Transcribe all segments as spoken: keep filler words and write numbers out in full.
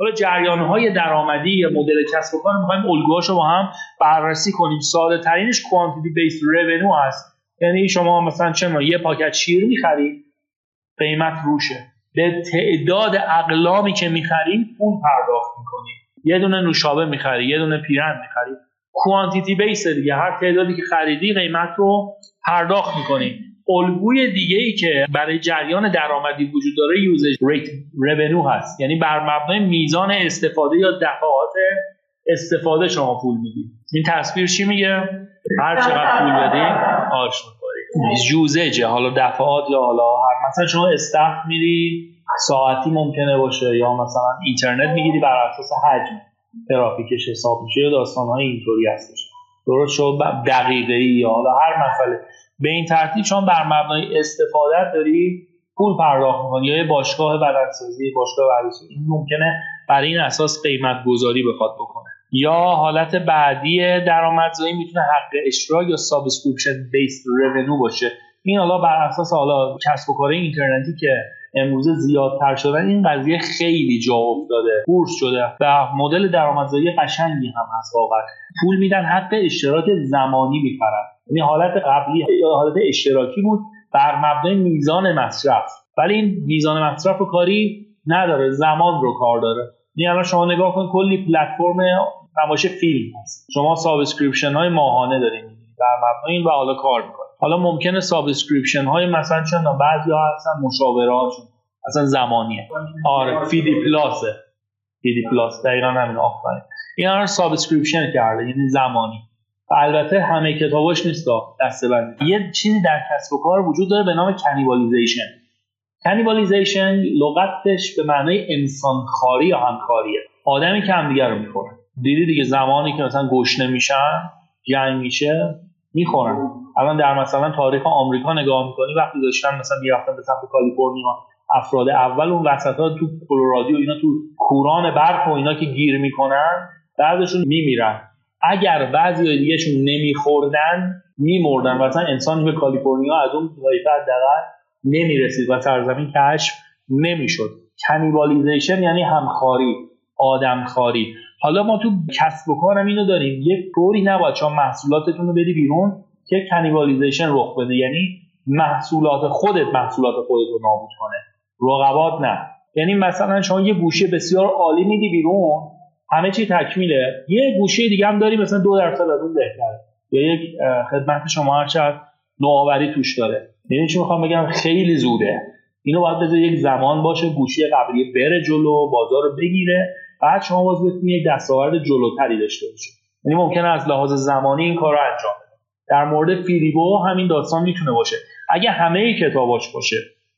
حالا جریان‌های درآمدی یا مدل کسب و کار می‌خوایم الگوهاشو با هم بررسی کنیم. ساده‌ترینش کوانتیتی بیس رونیو هست. یعنی شما مثلا چه یه پاکت شیر می‌خرید، قیمت روشه، به تعداد اقلامی که می‌خرید پول پرداخت می‌کنید. یه دونه نوشابه می‌خرید، یه دونه پیرن می‌خرید، کوانتیتی بیس دیگه، هر تعدادی که خریدی قیمت رو پرداخت می‌کنید. الگوی دیگه‌ای که برای جریان درآمدی وجود داره یوزج ریت رونیو هست، یعنی بر مبنای میزان استفاده یا دفعات استفاده شما پول میدید. این تصویر چی میگه؟ هر چقدر پول بدی آرش می‌خوری. یوزج حالا دفعات یا حالا هر مثلا شما استخ میری ساعتی ممکنه باشه یا مثلا اینترنت میگیری بر اساس حجم ترافیکش حساب میشه یا داستان‌های اینطوری هستش. درست شد دقیقه‌ای یا حالا هر مسئله به این ترتیب شما بر مبنای استفاده داری پول پرداخت می‌کنی یا یه باشگاه بدنسازی، باشگاه ورزشی این ممکنه برای این اساس قیمت گذاری بخواد بکنه. یا حالت بعدی درآمدزایی میتونه حق اشتراک یا سابسکریپشن بیس رونیو باشه. این حالا بر اساس حالا کسب و کار اینترنتی که امروزه زیادتر شدن این قضیه خیلی جا افتاده، بورس شده و مدل درآمدزایی قشنگی هم هست واقعا. پول میدن حق اشتراک زمانی میخرن، یعنی حالت قبلی یا حالت اشتراکی بود بر مبنای میزان مصرف، ولی این میزان مصرف رو کاری نداره، زمان رو کار داره. یعنی الان شما نگاه کن کلی پلتفرم نمایش فیلم هست، شما سابسکریپشن های ماهانه دارین بر مبنای این و حالا کار میکنه. حالا ممکنه سابسکریپشن های مثلا چند بعضی ها هستن مشاورهاشون اصلا زمانیه. آره فیدی پلاسه، فیدی پلاس دقیقاً همین آفرین. اینا رو سابسکریپشن کرده یعنی زمانی. البته همه کتاباش نیست دسته‌بندی. یه چیزی در کسب و کار وجود داره به نام کانیبالیزیشن. کانیبالیزیشن لغتش به معنای انسانخواری یا همکاریه. آدمی که همدیگه رو میخوره. دیدی دیگه زمانی که مثلا گشنه میشن، جنگ میشه، میخورن. الان در مثلا تاریخ آمریکا نگاه میکنی وقتی داشتن مثلا میرفتن به سمت کالیفرنیا افراد اول اون وسطا تو کلرادو اینا تو کوران برف و اینا که گیر میکنن بعضشون میمیرن. اگر بعضی دیگهشون نمیخوردن میمردن. مثلا انسان به کالیفرنیا از اون طایفه حداقل نمیرسید و سرزمین کشف نمیشد. کانیبالیزیشن یعنی همخواری، آدمخواری. حالا ما تو کسب و کارم اینو داریم، یک طوری نباید شما محصولاتتون رو بدی بیرون که کانیبالیزیشن رخ بده، یعنی محصولات خودت محصولات خودت رو نابود کنه، رقبات نه. یعنی مثلا شما یه گوشی بسیار عالی میدی بیرون، همه چی تکمیله، یه گوشی دیگه هم داری مثلا دو درصد از اون بهتره یا یک خدمت شما هر چقدر نوآوری توش داره. یعنی چی میخوام بگم؟ خیلی زوده. اینو باید بذاری یک زمان باشه، گوشی قبلی بره جلو، بازار رو بگیره، بعد شما باز بتونید یک دستاورد جلوتری داشته باشید. یعنی ممکنه از لحاظ زمانی این کارو انجام بده. در مورد فیلیبو همین داستان میتونه باشه. اگه همه کتاباش باشه،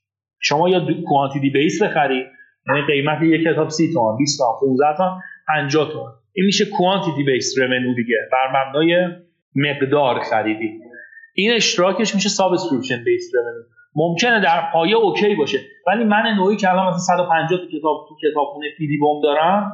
شما یا کوانتیتی بیس بخرید، یعنی قیمت یک کتاب سی تومن، بیست تومن، پانزده تومن، پنجاه تومن، این میشه کوانتیتی بیس رونیو دیگه، بر مبنای مقدار خریدی. این اشتراکش میشه سابسکریپشن بیس رونیو. ممکنه در پایه اوکی باشه، ولی من نوعی که الان مثلا صد و پنجاه تا کتاب تو کتابخونه فیلیبوم دارم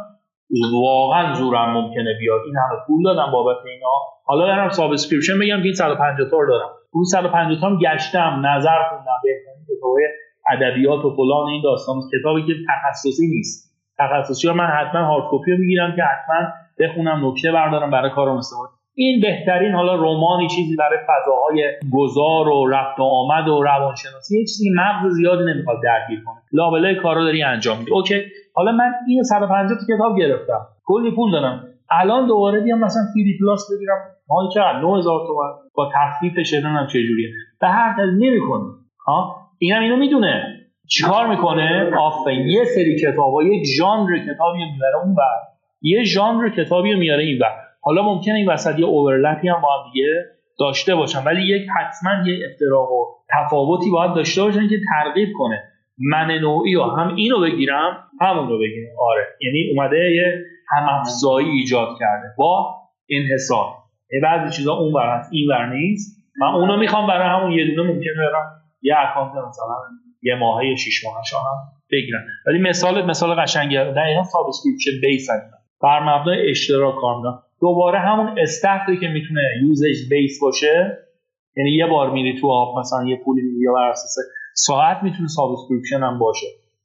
واقعا زورم ممکنه بیاد. این همه پول دادم بابت اینا، حالا دارم سابسکریپشن بگم که این صد و پنجاه تا رو دارم، اون صد و پنجاه تا هم گشتم، نظر خوندم، بهترین کتابای ادبیات و فلان این داستان، کتابی که تخصصی نیست. تخصصی ها من حتما هارد کپی رو میگیرم که حتما بخونم، نکته بردارم برای کارم استفاده. این بهترین حالا رمانی چیزی برای فضاهای گذار و رفت و آمد و روانشناسی، یه چیزی مغز زیادی نمیخواد درگیر کنه، لابلای کارو داری انجام میدی. اوکی، حالا من اینو صد و پنجاه تا کتاب گرفتم، کلی پول دادم، الان دوباره بیام مثلا فیدی پلاس بگیرم مال چقدر نه هزار تومان با تخفیفش، نمیدونم چه جوریه، به هر حال نمیکنه. ها اینم اینو میدونه چیکار میکنه. آفرین، یه سری کتابا یک ژانر کتابی میاره اون بر یه ژانر کتابی میاره این بر. حالا ممکنه این وسط یه اوورلپی هم با هم دیگه داشته باشن، ولی یک حتما یه افتراق و تفاوتی باید داشته باشن که ترغیب کنه من نوعی و هم اینو بگیرم همون رو بگیرم. آره، یعنی اومده یه هم‌افزایی ایجاد کرده با انحصار. بعضی چیزا اون ور هست این ور نیست، من اونو میخوام برای همون یه دونه ممکنه برم یه اکانت مثلا یه ماهه شش ماهه هم بگیرم. ولی مثال مثال قشنگه، دقیقاً سابسکریپشن بیس هست، بر مبنای اشتراک کار می‌کنه. دوباره همون استخری که میتونه یوزج بیس باشه، یعنی یه بار میری تو آب مثلا یه پولی میدی یا بر اساس ساعت، میتونه سابسکریپشن هم باشه.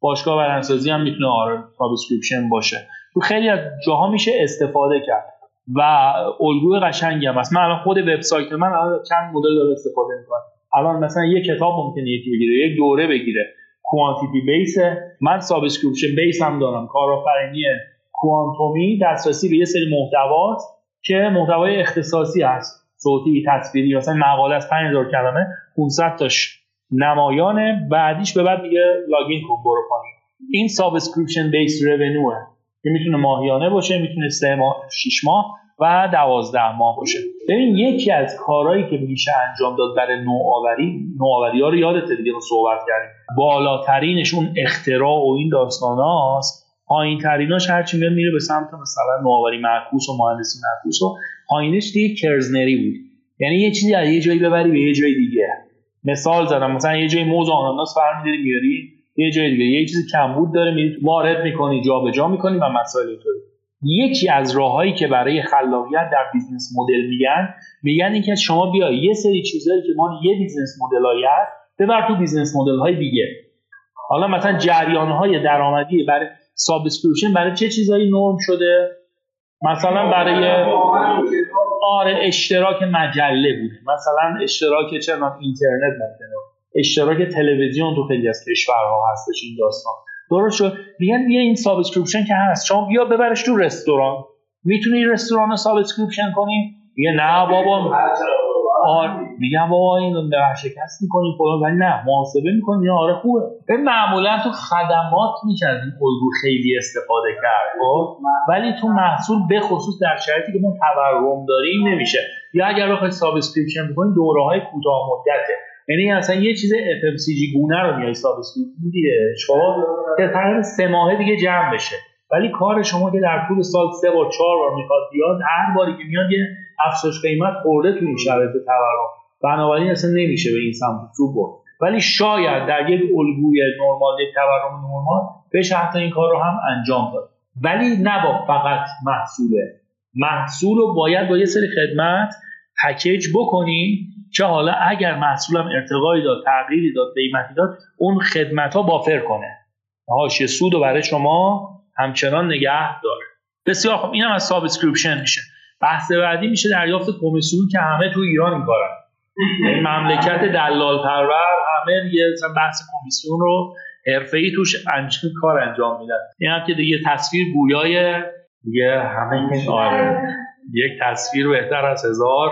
باشگاه بدنسازی هم میتونه آره سابسکریپشن باشه. تو خیلی از جاها میشه استفاده کرد و الگوی قشنگی هم هست. من الان خود وبسایت من الان چند مدل داره استفاده میکنم. الان مثلا یک کتاب ممکنه یکی بگیره، یک دوره بگیره کوانتیتی بیس، من سابسکریپشن بیس هم دارم، کارآفرینی کوانتومی، دسترسی به یه سری محتواست که محتوای اختصاصی هست، صوتی، تصویری، مثلا مقاله از پنج هزار کلمه پانصد تاش نمایانه، بعدیش به بعد میگه لاگین کن برو پایین. این سابسکریپشن بیس رونیوه که میتونه ماهیانه باشه، میتونه سه ماه، شش ماه و دوازده ماه باشه. ببین یکی از کارهایی که میشه انجام داد برای نوآوری، نوآوری‌ها رو یادته دیگه رو صحبت کردیم، بالاترینش اون اختراع و این داستاناست، پایین تریناش هرچی میاد میره به سمت مثلا نوآوری معکوس و مهندسی معکوس و پایینش دیگه کرزنری بود، یعنی یه چیزی از یه جایی ببری به یه جای دیگه. مثال زدم، مثلا یه جای موز آناناس برمی‌داری میاری یه جای دیگه، یه چیزی کمبود داره میری وارد می‌کنی، جابجا می‌کنی و مسائل اینطوری. یکی از راههایی که برای خلاقیت در بیزنس مدل میگن میگن این که شما بیا یه سری چیزایی که ما یه بیزنس مدلایی هست ببر تو بیزنس مدل‌های دیگه. حالا مثلا جریان‌های درآمدی برای سابسکریپشن برای چه چیزایی نرم شده؟ مثلا برای آره اشتراک مجله بوده، مثلا اشتراک چنان اینترنت ممکنه، اشتراک تلویزیون تو خیلی از کشورها هستش این داستان. درست شد؟ میگن بیا این سابسکریپشن که هست شما بیا ببرش تو رستوران، میتونی رستوران رو سابسکریپشن کنی؟ میگه نه بابا، آره میگم بابا اینو ورشکست میکنی فلان، ولی نه محاسبه میکنی آره خوبه. به معمولا تو خدمات میشه از این الگو خیلی استفاده کرد، خب ولی تو محصول به خصوص در شرایطی که ما تورم داریم نمیشه. یا اگر بخوای سابسکریپشن بکنی دوره‌های کوتاه مدته، یعنی مثلا یه چیز اف ام سی جی گونه رو میای سابسکریپشن میدی شما که تقریبا سه ماه دیگه جمع بشه، ولی کار شما که در طول سال سه بار چهار بار میخواد بیاد، هر باری که میاد یه افزایش قیمت خورده تو این شرایط تورم، بنابراین اصلا نمیشه به این سمت سو برد. ولی شاید در یک الگوی نرمال، یک تورم نرمال بشه حتی این کار رو هم انجام داد، ولی نه با فقط محصوله. محصول رو باید با یه سری خدمت پکیج بکنی که حالا اگر محصولم ارتقایی داد، تغییری داد، قیمتی داد، اون خدمت‌ها بافر کنه، حاشیه سود رو برای شما همچنان نگه داره. بسیار خب، اینم از سابسکریپشن میشه. بحث بعدی میشه دریافت کمیسیون که همه تو ایران این کارن. این مملکت دلال پرور همه دیگه بحث کمیسیون رو حرفه‌ای توش انجام کار انجام میدن. این هم که دیگه تصویر گویای دیگه همه این آره یک تصویر بهتر از هزار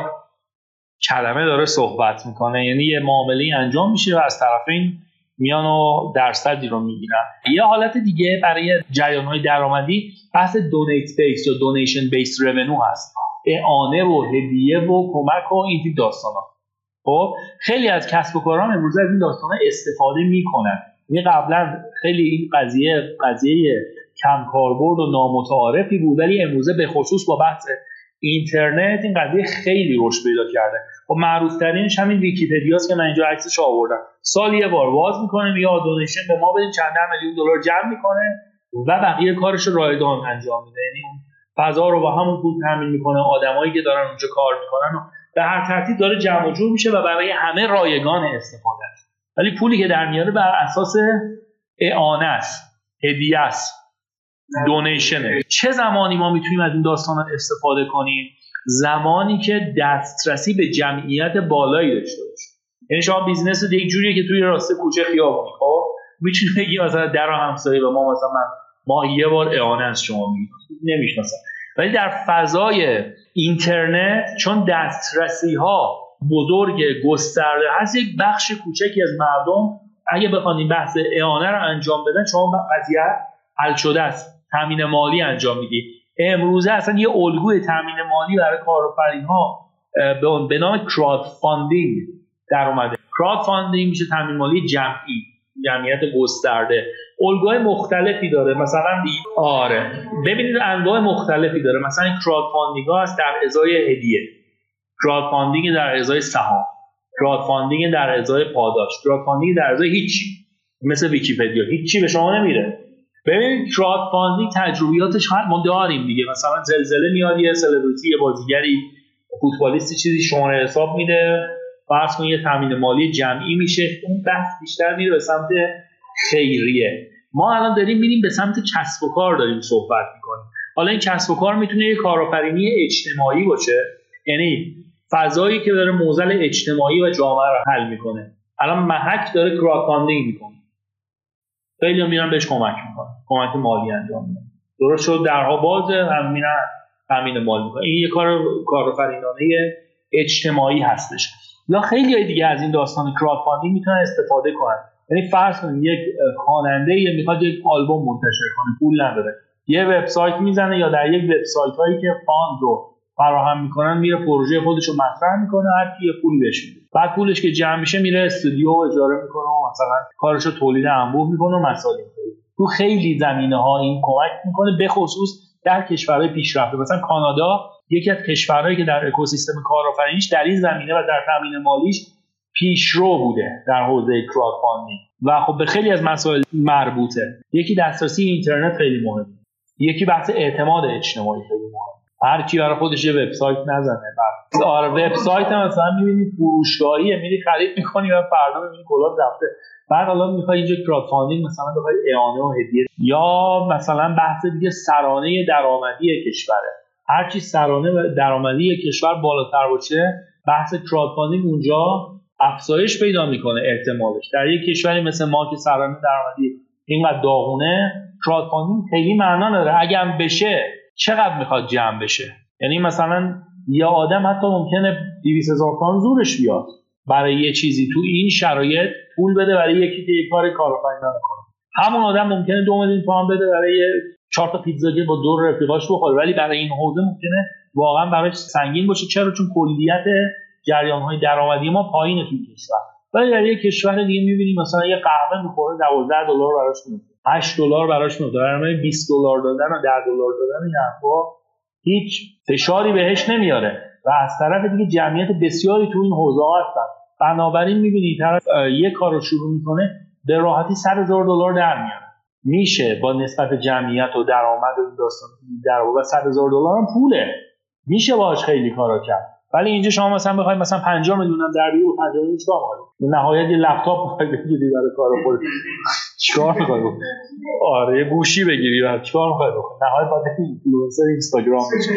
کلمه داره صحبت میکنه، یعنی یه معامله انجام میشه و از طرفین میان و درصدی رو میگیرن. یه حالت دیگه برای جریان‌های درآمدی بحث دونیت بیس یا دونیشن بیس رونیو هست، اعانه و هدیه و کمک و این تیپ داستانا. خب خیلی از کسب و کاران امروز از این داستانا استفاده میکنن. یعنی قبلا خیلی این قضیه قضیه کم کاربرد و نامتعارفی بود، ولی امروزه به خصوص با بحث اینترنت این قضیه خیلی رشد پیدا کرده. خب معروف ترینش همین ویکی‌پدیاست که من اینجا عکسش آوردم. سال یه بار باز میکنه میگه دونیشن به ما بدین، چند ده میلیون دلار جمع میکنه و بقیه کارش رو رایگان انجام میده، یعنی فضا رو با همون پول تامین میکنه، آدمایی که دارن اونجا کار میکنن و به هر ترتیب داره جمع و جور میشه و برای همه رایگان استفاده است. ولی پولی که در میاره بر اساس اعانه است، هدیه است، دونیشنه. چه زمانی ما میتونیم از این داستانا استفاده کنیم؟ زمانی که دسترسی به جمعیت بالایی داشته باشه. یعنی شما بیزنس یک جوریه که توی راسته کوچه خیابونی، خب میتونی بگی مثلا در همسایه به ما مثلا من ما یه بار اعانه از شما میگیرم، نمیشناسم. ولی در فضای اینترنت چون دسترسی ها بزرگ گسترده هست، یک بخش کوچکی از مردم اگه بخوان این بحث اعانه رو انجام بدن، شما قضیه حل شده است، تامین مالی انجام میدید. امروزه اصلا یه الگوی تامین مالی برای کارآفرین‌ها به نام کراود فاندینگ در اومده. کراود فاندینگ میشه تامین مالی جمعی، جمعیت گسترده. الگوهای مختلفی داره، مثلا آره ببینید انواع مختلفی داره. مثلا کراود فاندینگ ها هست در ازای هدیه، کراود فاندینگ در ازای سهام، کراود فاندینگ در ازای پاداش، کراود فاندینگ در ازای هیچی، مثل ویکی‌پدیا هیچی به شما نمیره. ببینید کراود فاندینگ تجربیاتش هر ما داریم دیگه، مثلا زلزله میاد یه سلبریتی، یه بازیگری، فوتبالیستی چیزی شماره حساب میده، فرض کن یه تامین مالی جمعی میشه. اون بحث بیشتر میره به سمت خیریه. ما الان داریم میریم به سمت کسب و کار داریم صحبت میکنیم. حالا این کسب و کار میتونه یه کارآفرینی اجتماعی باشه، یعنی فضایی که داره معضل اجتماعی و جامعه رو حل میکنه. الان محک داره کراودفاندینگ میکنه، خیلی‌ها میرن بهش کمک میکنن، کمک مالی انجام میدن، درست شد، درها بازه، هم میرن تامین مالی میکنن. این یه کار کارآفرینانه اجتماعی هستش. یا خیلی دیگه از این داستان کراودفاندینگ میتونن استفاده کنن. یعنی فرض کنید یک خواننده میخواد یک آلبوم منتشر کنه، پول نداره، یه وبسایت میزنه یا در یک وبسایت هایی که فاند رو فراهم میکنن میره پروژه خودش رو مطرح میکنه، هر کی پول بهش میده، بعد پولش که جمع میشه میره استودیو اجاره میکنه و مثلا کارش رو تولید انبوه میکنه و مسائل اینطوری. تو خیلی زمینه‌ها این کمک میکنه، به خصوص در کشورهای پیشرفته. مثلا کانادا یکی از کشورهایی که در اکوسیستم کارآفرینیش در این زمینه و در تامین مالیش پیشرو بوده در حوزه کراودفاندینگ و خب به خیلی از مسائل مربوطه. یکی دسترسی اینترنت خیلی مهمه، یکی بحث اعتماد اجتماعی خیلی مهمه. هر کی برای خودش یه وبسایت نزنه، بعد آره وبسایت مثلا می‌بینی فروشگاهیه، میری خرید می‌کنی و فردا می‌بینی کلاه رفته، بعد حالا می‌خوای اینجا کراودفاندینگ مثلا بخوای اعانه و هدیه. یا مثلا بحث دیگه سرانه درآمدی کشوره، هر چی سرانه درآمدی کشور بالاتر باشه بحث کراودفاندینگ اونجا افزایش پیدا میکنه احتمالش. در یک کشوری مثل ما که سرانه درآمدی اینقدر داغونه، کراودفاندینگ خیلی معنا نداره. اگه بشه چقدر میخواد جمع بشه؟ یعنی مثلا یه آدم حتی ممکنه دویست هزار تومان زورش بیاد برای یه چیزی تو این شرایط پول بده برای یکی که یک کار کارآفرینانه کنه. همون آدم ممکنه دو میلیون تومان بده برای چهار تا پیتزا که با دور رفیقاش بخوره، ولی برای این حوزه ممکنه واقعا براش سنگین باشه. چرا؟ چون کلیت جریان‌های درآمدی ما پایینه تو کشور. ولی در یک کشور دیگه می‌بینیم مثلا یه قهوه می‌خوره دوازده دلار براش میاد، هشت دلار براش میاد، برای بیست دلار دادن و ده دلار دادن این حرفا هیچ فشاری بهش نمیاره و از طرف دیگه جمعیت بسیاری تو این حوزه ها هستن. بنابراین می‌بینی طرف یه کارو شروع می‌کنه به راحتی صد هزار دلار در میاره. میشه با نسبت جمعیت و درآمد و داستان در واقع صد هزار دلار هم پوله، میشه باهاش خیلی کارا کرد. ولی اینجا شما مثلا بخواید مثلا پنجاه میلیون هم در بیاری و پنجاه میلیون چیکار می‌کنید؟ نهایت یه لپتاپ می‌خواید بگیری برای کار خودت، چیکار می‌خواید بکنی؟ آره یه گوشی بگیری یا چیکار می‌خواید بکنی؟ نهایت باید اینفلوئنسر اینستاگرام بشی.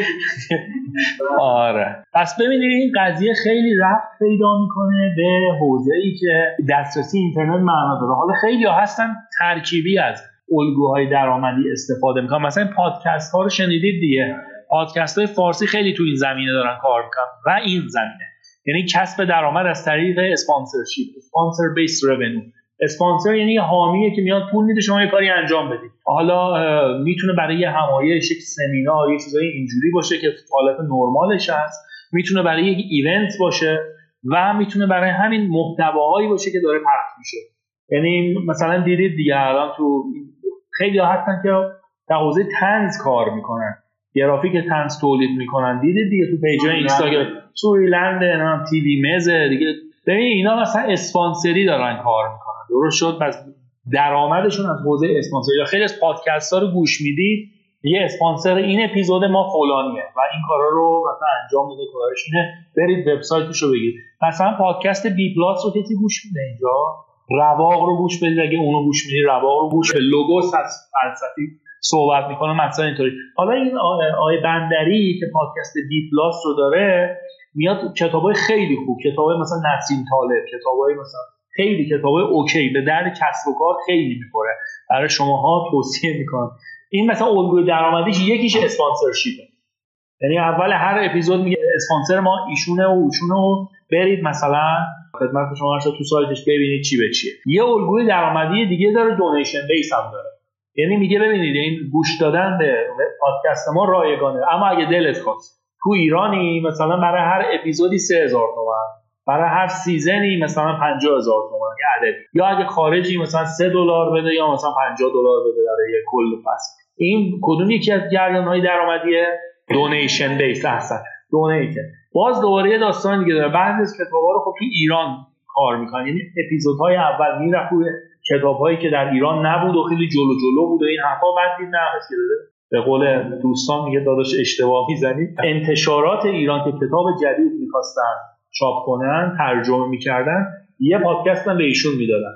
آره پس ببینید این قضیه خیلی ربط پیدا می‌کنه به حوزه‌ای که دسترسی اینترنت معنا داره. حالا خیلی‌ها هستن ترکیبی از الگوهای درآمدی استفاده می‌کنن. مثلا پادکست‌ها رو شنیدید دیگه، پادکست‌های فارسی خیلی تو این زمینه دارن کار میکنن و این زمینه یعنی کسب درآمد از طریق اسپانسرشیپ، اسپانسر بیس رونیو. اسپانسر یعنی حامیه که میاد پول میده شما یه کاری انجام بدید. حالا میتونه برای یه همایش، یک سمینار، یه چیزای اینجوری باشه که حالت نرمالش هست، میتونه برای یک ایونت باشه و میتونه برای همین محتواهایی باشه که داره پخش میشه. یعنی مثلا دیدید دیگه الان تو خیلی ها هستن که در حوزه طنز کار میکنن، گرافیک طنز تولید میکنن، دیدید دیگه تو پیجای اینستاگرام، سوریلند، نه تیوی مزه دیگه. ببین اینا مثلا اسپانسری دارن کار میکنن، درست شد؟ پس درآمدشون از حوزه اسپانسری. یا خیلی از پادکست ها رو گوش میدی یه اسپانسر این اپیزود ما فلانیه و این کارا رو مثلا انجام میده، کارش اینه، برید وبسایتش رو بگید. مثلا پادکست بی پلاس رو کسی گوش میده اینجا؟ رواق رو گوش بدید، اگه اونو گوش میدی رواق رو گوش، لوگوس از فلسفی صحبت میکنه مثلا اینطوری. حالا این آقای بندری که پادکست بی پلاس رو داره میاد کتابای خیلی خوب، کتابای مثلا نسیم طالب، کتابای مثلا خیلی کتابای اوکی به درد کسب و کار خیلی میخوره، برای شماها توصیه میکنم. این مثلا الگوی درآمدیش یکیش اسپانسرشیپه، یعنی اول هر اپیزود میگه اسپانسر ما ایشونه و اوچونه و برید مثلا خدمت شما هست تو سایتش ببینید چی به چیه. یه الگوی درآمدی دیگه داره، دونیشن بیس هم داره، یعنی میگه ببینید این گوش دادن به پادکست ما رایگانه، اما اگه دلت خواست تو ایرانی مثلا برای هر اپیزودی سه هزار تومان، برای هر سیزنی مثلا پنجاه هزار تومان یه عدد، یا اگه خارجی مثلا سه دلار بده یا مثلا پنجاه دلار بده برای یه کل فصل. این کدوم یکی از جریان‌های درآمدیه؟ دونیشن بیس. احسن، دونیت. باز دوباره یه داستان دیگه داره، بعضی از کتابا رو خب تو ایران کار میکنن، یعنی اپیزودهای اول میرفت روی کتابایی که در ایران نبود و خیلی جلو جلو بود و این حرفا، بعد دید نه اصلا به قول دوستان میگه داداش اشتباه میزنی. انتشارات ایران که کتاب جدید میخواستن چاپ کنن، ترجمه میکردن، یه پادکست هم به ایشون میدادن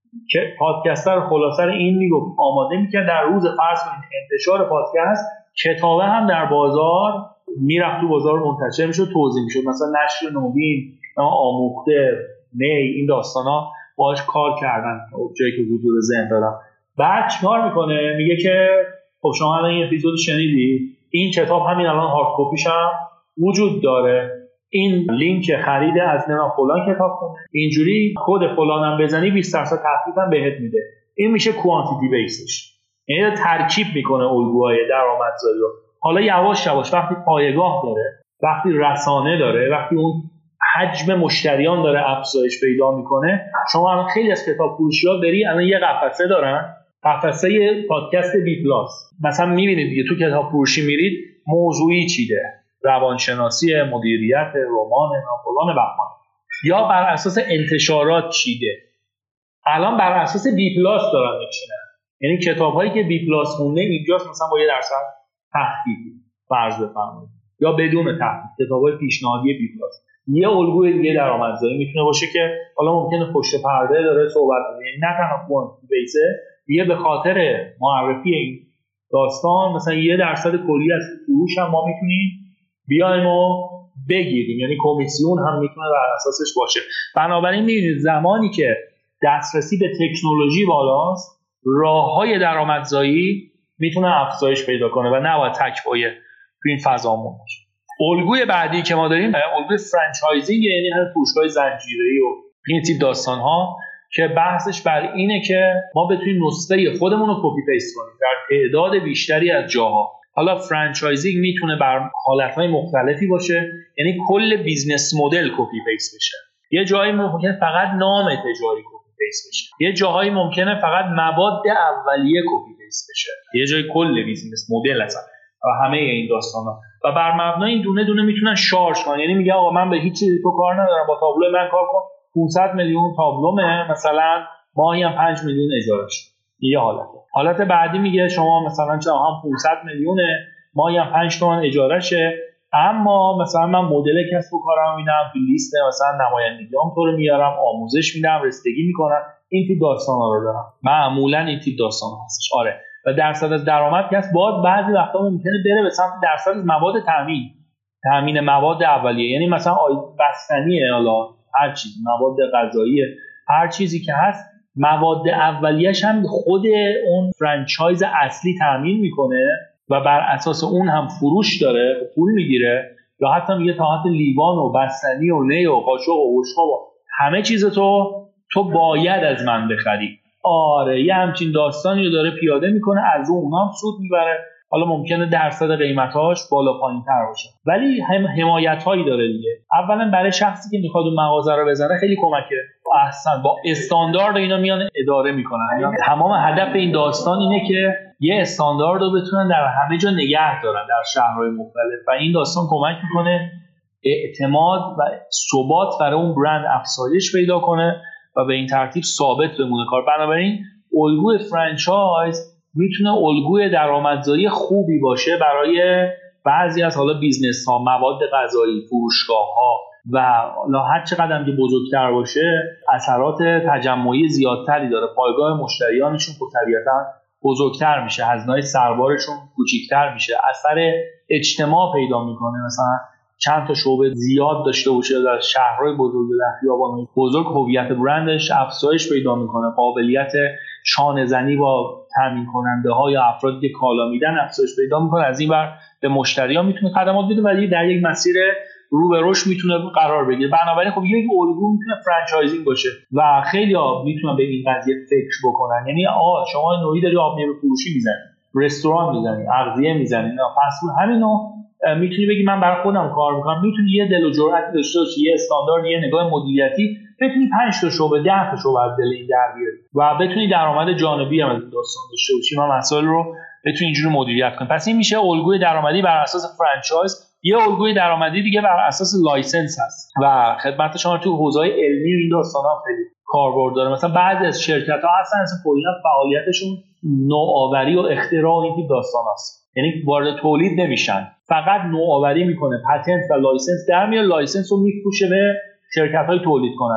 که پادکستر خلاصه این میگفت آماده میکرد در روز فرض کنید انتشار پادکست، کتابه هم در بازار میرفت، تو بازار منتشر میشد، توزیع میشد. مثلا نشر نوین، آموخته، می، این داستانا باهاش کار کردن، جایی که وجود ذهن دارم. بعد چیکار میکنه؟ میگه که خب شما الان این اپیزود شنیدی، این کتاب همین الان هارد کپیش هم وجود داره، این لینک خرید از نام فلان کتاب خونه، اینجوری کد فلانم بزنی بیست درصد تخفیف هم بهت میده. این میشه کوانتیتی بیسش، یعنی ترکیب میکنه الگوهای درآمدزایی رو. حالا یواش یواش وقتی پایگاه داره، وقتی رسانه داره، وقتی اون حجم مشتریان داره افزایش پیدا میکنه، شما الان خیلی از کتاب فروشی‌ها بری الان یه قفسه دارن، قفسه پادکست بی پلاس مثلا میبینید دیگه، تو کتاب فروشی میرید موضوعی چیده، روانشناسی، مدیریت، رمان، فلان بهمان، یا بر اساس انتشارات چیده. الان بر اساس بی پلاس دارن میچینن، یعنی کتاب‌هایی که بی پلاس مونده اینجاست مثلا با یه درصد تخفیف فرض بفرمایید، یا بدون تخفیف، کتاب‌های پیشنهادی بی پلاس. یه الگوی دیگه درآمدزایی میتونه باشه که حالا ممکنه پشت پرده داره صحبت کنه، یعنی نه تنها کوانتیتی بیسه، یه به خاطر معرفی این داستان مثلا یه درصد کلی از فروش هم ما میتونیم بیایم و بگیریم، یعنی کمیسیون هم میتونه بر اساسش باشه. بنابراین میبینید زمانی که دسترسی به تکنولوژی بالاست، راه‌های درآمدزایی میتونه افزایش پیدا کنه و نباید تک‌پایه تو این فضا مونده. الگوی بعدی که ما داریم الگوی فرانچایزینگ، یعنی همین فروشگاه زنجیره‌ای و این تیپ داستان‌ها که بحثش بر اینه که ما بتونیم نسخه خودمون رو کپی پیست کنیم در تعداد بیشتری از جاها. حالا فرانچایزینگ میتونه بر حالتهای مختلفی باشه، یعنی کل بیزنس مدل کپی پیست بشه. یه جایی ممکنه فقط نام تجاری کپی پیست بشه، یه جاهایی ممکنه فقط مواد اولیه کپی پیست بشه، یه جای کل بیزنس مدل اصلا و همه این داستانا. و بر مبنای این دونه دونه میتونن شارژ کنن، یعنی میگه آقا من به هیچ چیزی تو کار ندارم، با تابلو من کار کن، پانصد میلیون تابلومه، مثلا ماهی هم پنج میلیون اجارهش. یه حالته. حالت بعدی میگه شما مثلا چه هم پانصد میلیونه، ماهی هم پنج تومن اجارهشه، اما مثلا من مدل کسب و کارم میدم تو لیست، مثلا نمایندگیام تو رو میارم، آموزش میدم، رسیدگی میکنم، این تیپ داستانا رو دارم. معمولا این تیپ داستانا هستش. آره. و درصد از درآمد کس باید بعضی وقتا ممکنه بره به سمت درصد از مواد تامین، تامین مواد اولیه، یعنی مثلا بستنیه، حالا هر چیز، مواد غذایی، هر چیزی که هست، مواد اولیه‌اش هم خود اون فرانچایز اصلی تامین میکنه و بر اساس اون هم فروش داره، پول میگیره، یا حتی میگه تا حد لیوان و بستنی و نی و قاشق و بشقاب و همه چیز تو تو باید از من بخری. آره، یه همچین داستانی رو داره پیاده میکنه، از اون هم سود میبره. حالا ممکنه درصد قیمتاش بالا پایین تر باشه، ولی هم حمایت هایی داره دیگه. اولا برای شخصی که میخواد اون مغازه رو بزنه خیلی کمکه، احسن با استاندارد اینا میان اداره میکنن. یعنی تمام هدف این داستان اینه که یه استاندارد رو بتونن در همه جا نگه دارن در شهرهای مختلف، و این داستان کمک میکنه اعتماد و ثبات برای اون برند افزایش پیدا کنه و به این ترتیب ثابت بمونه کار. بنابراین الگوی فرانچایز میتونه الگوی درآمدزایی خوبی باشه برای بعضی از حالا بیزنس ها، مواد غذایی، فروشگاه ها، و حالا هر چقدر که بزرگتر باشه اثرات تجمعی زیادتری داره. پایگاه مشتریانشون خب طبیعتاً بزرگتر میشه، هزینه‌های سربارشون کوچیک‌تر میشه، اثر اجتماع پیدا میکنه. مثلا چند تا شعبه زیاد داشته باشه در شهرهای بزرگ، در خیابان‌های بزرگ، هویت برندش افزایش پیدا میکنه، قابلیت شانه‌زنی با تامین کننده ها یا افرادی که کالا میدن افزایش پیدا میکنه. از این ور به مشتریان میتونه خدمات بده، ولی در یک مسیر رو به رشد میتونه قرار بگیره. بنابراین خب یک الگو میتونه فرانچایزینگ باشه و خیلی‌ها میتونن به این قضیه فکر بکنن. یعنی آقا شما نوعی داری آب میوه فروشی میزنی، رستوران میزنی، اغذیه میزنی، نه فست همینو میتونی بگی من برای خودم کار میکنم. میتونی یه دل و جرأت داشته باشی، یه استاندارد، یه نگاه مدیریتی، بتونی پنج تا شعبه، ده تا شعبه از دل این در بیاری و بتونی درآمد جانبی هم از داستان داشته باشی و مسائل رو بتونی اینجوری مدیریت کنی. پس این میشه الگوی درآمدی بر اساس فرانچایز. یه الگوی درآمدی دیگه بر اساس لایسنس هست و خدمت شما تو حوزه‌های علمی این داستانا خیلی کاربرد داره. مثلا بعضی از شرکت‌ها اصلا اصلا کلا فعالیتشون نوآوری و اختراع این تیپ داستاناست، یعنی وارد تولید نمیشن، فقط نوآوری میکنه، پتنت و لایسنس در میاره، لایسنس رو میفروشه به شرکت‌های تولید کننده.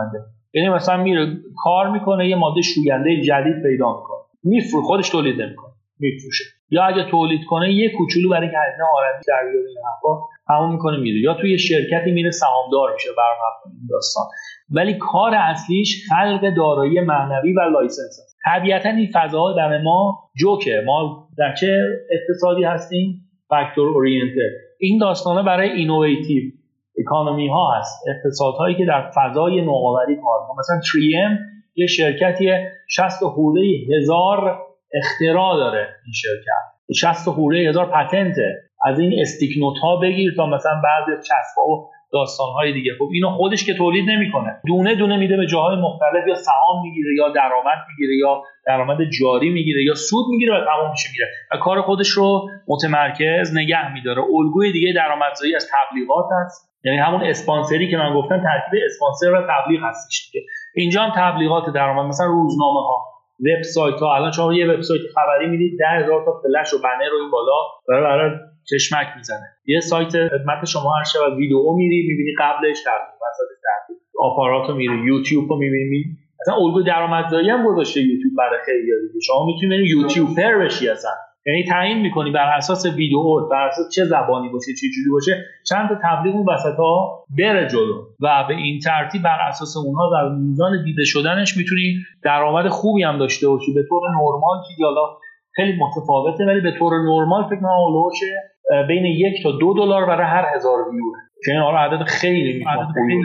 یعنی مثلا میره کار میکنه یه ماده شوینده جدید پیدا میکنه، میفروشه، خودش تولید نمیکنه، میفروشه. یا اگه تولید کنه یه کوچولو برای هزینه آرندی در بیاره این حرفا همون میکنه میره، یا توی شرکتی میره سهامدار میشه بر مبنای این داستان. ولی کار اصلیش خلق دارایی معنوی و لایسنس است. طبیعتا این فضاها در ما جوکه، ما در چه اقتصادی هستیم؟ فاکتور اورینتد. این داستانا برای اینوویتیو اکانومی ها هست، اقتصادهایی که در فضای نوآوری کار میکنن. مثلا تری ام یه شرکتیه شصت خورده هزار اختراع داره، این شرکت شصت خورده هزار پتنته، از این استیک نوت ها بگیر تا مثلا بعضی چسبا و داستان‌های دیگه. خب اینو خودش که تولید نمی‌کنه، دونه دونه میده به جاهای مختلف، یا سهام میگیره یا درآمد میگیره یا درآمد جاری میگیره یا سود میگیره و تمام میشه میره و کار خودش رو متمرکز نگه میداره. الگوی دیگه درآمدزایی از تبلیغات هست، یعنی همون اسپانسری که من گفتم ترکیب اسپانسر و تبلیغ هستش دیگه. اینجا هم تبلیغات درآمد، مثلا روزنامه‌ها، وبسایت‌ها. الان شما یه وبسایت خبری میدید ده هزار تا فلش و بنر رو این بالا برای برای چشمک میزنه. یه سایت خدمت شما هر شب ویدیو میری میبینی قبلش تبلیغ، وسطش تبلیغ، آپاراتو میری، یوتیوب رو میبینی. مثلا الگوی درآمدزایی هم گذاشته یوتیوب برای خیلی‌ها دیگه. شما میتونی بری یوتیوبر بشی اصلا، یعنی تعیین میکنی بر اساس ویدیو، بر اساس چه زبانی باشه، چه جوری باشه، چند تا تبلیغ اون وسطا بره جلو و به این ترتیب بر اساس اونها در میزان دیده شدنش میتونی درآمد خوبی هم داشته باشی. به طور نرمال که حالا خیلی متفاوته، ولی به طور نرمال فکر کنم اولش بین یک تا دو دلار برای هر هزار ویو، که این عدد خیلی میاد.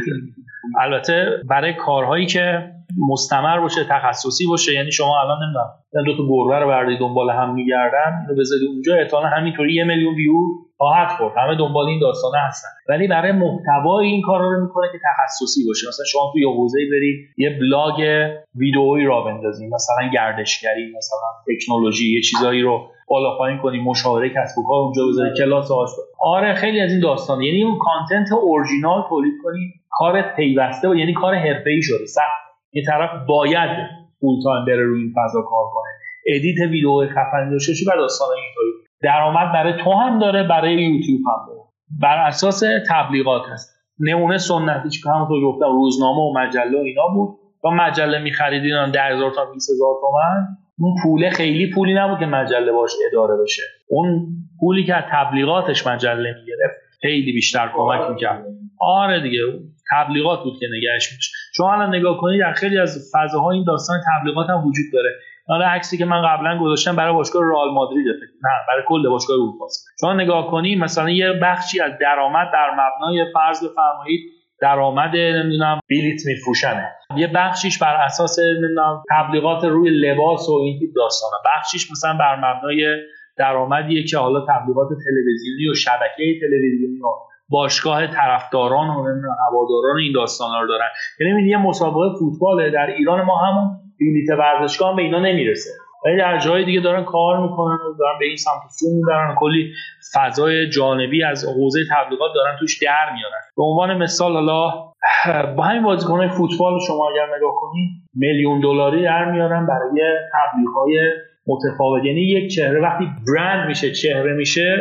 البته برای کارهایی که مستمر باشه، تخصصی باشه، یعنی شما الان نمیدونم دو تا گربه رو بردی دنبال هم میگردن، اینو بذاری اونجا احتمالاً همینطوری یک میلیون ویو خواهد خورد، همه دنبال این داستانه هستن. ولی برای محتوای این کارا رو میکنه که تخصصی باشه. مثلا شما توی حوزه‌ای بری یه بلاگ ویدئویی را بندازی، مثلا گردشگری، مثلا تکنولوژی، یه چیزایی رو بالا پایین کنی، مشاوره کسب و کار اونجا بذاری، کلاس آشپزی. آره خیلی از این داستان، یعنی اون کانتنت اورجینال تولید کنی، کار پیوسته و یعنی کار حرفه‌ای شده. سخت یه طرف باید فول تایم بره روی این فضا کار کنه، ادیت ویدیو خفن داشته باشه و داستانای اینطوری. درآمد برای تو هم داره، برای یوتیوب هم داره، بر اساس تبلیغات هست. نمونه سنتیش که همونطور گفتم روزنامه و مجله و اینا بود. و مجله می‌خریدین ده هزار تا بیست هزار تومان، اون پوله خیلی پولی نبود که مجله باش اداره بشه. اون پولی که از تبلیغاتش مجله میگرفت خیلی بیشتر کمک می‌کرد. آره دیگه تبلیغات بود که نگهش می‌داشت. شما الان نگاه کنید در خیلی از فضاها این داستان تبلیغات هم وجود داره. حالا عکسی که من قبلا گذاشتم برای باشگاه رئال مادرید، نه برای کل باشگاه اروپا. شما نگاه کنید مثلا یه بخشی از درآمد در مبنای فرض بفرمایید درآمد نمیدونم بلیت میفروشنه، یه بخشیش بر اساس نمیدونم تبلیغات روی لباس و این تیپ داستانا، بخشیش مثلا بر مبنای درآمدیه که حالا تبلیغات تلویزیونی و شبکه تلویزیونی و باشگاه طرفداران و هواداران این داستانا رو دارن. یعنی یه مسابقه فوتباله در ایران، ما همون بلیت ورزشگاه هم به اینا نمیرسه، ولی در جای دیگه دارن کار میکنن و دارن به این سمت سو میبرن، کلی فضای جانبی از حوزه تبلیغات دارن توش در میارن. به عنوان مثال حالا با همین بازیکن‌های فوتبال شما اگر نگاه کنید میلیون دلاری در میارن برای تبلیغات متفاوت. یعنی یک چهره وقتی برند میشه، چهره میشه،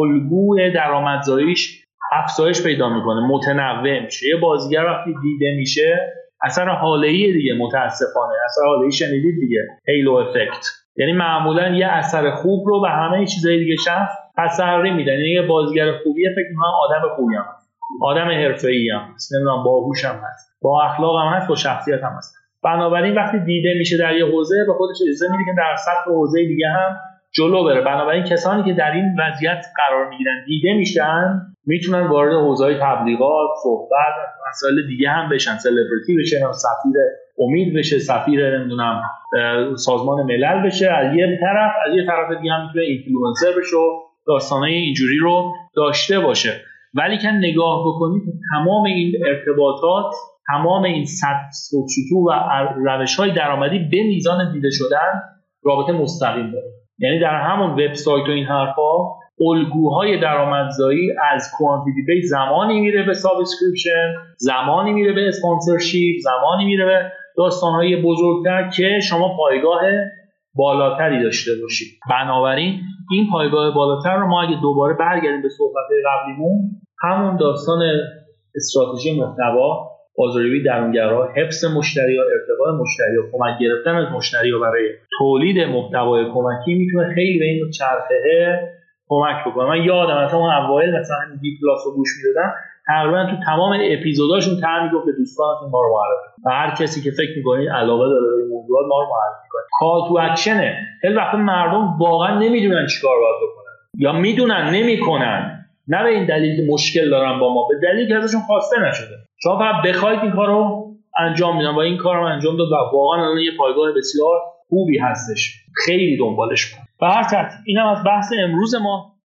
الگوی درآمدزاییش افزایش پیدا میکنه، متنوع میشه. یه بازیگر وقتی دیده میشه، اثر حاله‌ای دیگه، متاسفانه اثر حاله‌ای شنیدید دیگه، هیلو افکت، یعنی معمولا یه اثر خوب رو به همه چیزای دیگه شخص تسری میدن. یعنی یه بازیگر خوبیه فکر می‌کنم آدم خوبی هم هست، آدم حرفه‌ای هم هست، نمیدونم باهوش هم هست، با اخلاق هم هست، با شخصیت هم هست. بنابراین وقتی دیده میشه در یه حوزه، به خودش اجازه میده که در سطح حوزه دیگه هم جلو بره. بنابراین کسانی که در این وضعیت قرار میگیرن، دیده میشن، میتونن وارد حوزه‌های تبلیغات، صحبت، مسائل دیگه هم بشن، سلبریتی بشن، سفیر امید بشه، سفیر نمیدونم سازمان ملل بشه از یه طرف، از یه طرف دیگه هم میتونه اینفلوئنسر بشه و داستانای اینجوری رو داشته باشه. ولی که نگاه بکنید تمام این ارتباطات، تمام این سطوح و روش‌های درآمدی به میزان دیده شدن رابطه مستقیم داره. یعنی در همون وبسایت و این حرفا الگوهای درآمدزایی از کوانتیتی بیس زمانی میره به سابسکریپشن، زمانی میره به اسپانسرشیپ، زمانی میره به داستانهای بزرگتر که شما پایگاه بالاتری داشته باشید. بنابراین این پایگاه بالاتر رو ما اگه دوباره برگردیم به صحبت‌های قبلیمون، همون داستان استراتژی محتوا، بازاریابی درونگرا، حفظ مشتری‌ها، ارتقاء مشتری‌ها، کمک گرفتن از مشتری‌ها برای تولید محتوای کمکی میتونه خیلی به این چرخه کمک بکنه. من یادم مثلا اون اوایل مثلا دی پلاس رو گوش میدادم، تقریبا تو تمام اپیزوداشون طرح میگفت به دوستانتون ما رو معرفی کنید و هر کسی که فکر می‌کنید علاقه داره به این موضوعات ما رو معرفی کنید. کال تو اکشنه. خیلی وقتا مردم واقعا نمیدونن چیکار باید بکنن یا میدونن نمیکنن، نه به این دلیل که مشکل دارن با ما، به دلیلی که ازشون خواسته نشده. شما فقط بخواید این کارو انجام میدن و این کارو انجام داد و واقعا الان یه پایگاه بسیار خوبی هستش، خیلی دنبالش کن. به هر ترتیب اینم از بحث امروز ما.